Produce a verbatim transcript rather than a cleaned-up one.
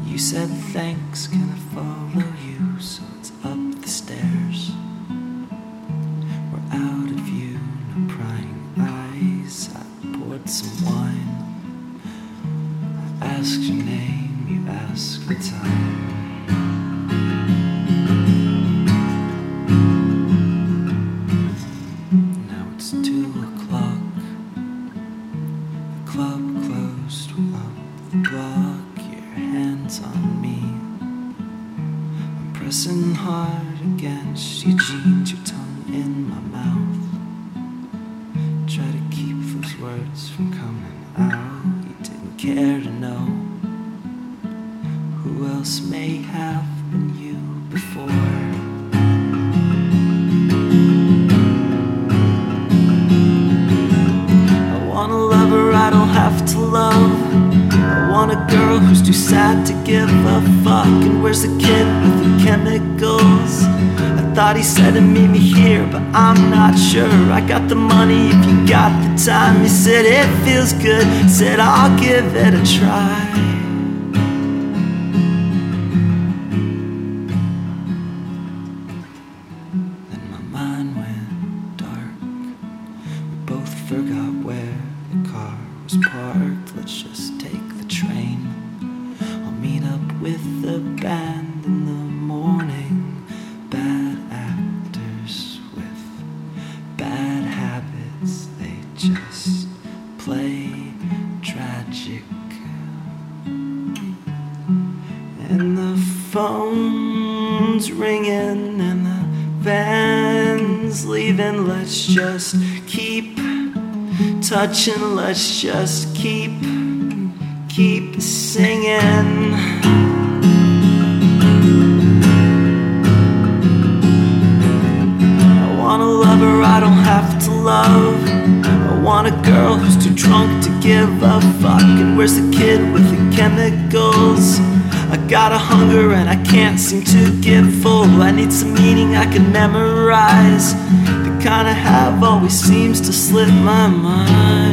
You said thanks, can I follow you? So it's up the stairs. We're out of view, no prying eyes. I poured some wine. I asked your name, you asked the time. Now it's two o'clock. The club closed, we're up the block. Your hands on me. I'm pressing hard against your jeans, your tongue in my mouth. Try to keep those words from coming out. You didn't care to know who else may have been you before. I want a lover I don't have to love. I want a girl who's too sad to give a fuck. And where's the kid with the chemicals? I thought he said to meet me here, but I'm not sure. I got the money if you got the time. He said it feels good, said I'll give it a try. Then my mind went dark. We both forgot where the car was parked. Let's just take the train. I'll meet up with the band in the morning. Bad actors with bad habits, they just play tragic. And the phone's ringing and the van's leaving. Let's just keep touching, let's just keep, keep singing. I want a lover I don't have to love. I want a girl who's too drunk to give a fuck. And where's the kid with the chemicals? I got a hunger and I can't seem to get full. I need some meaning I can memorize. The kind I have always seems to slip my mind.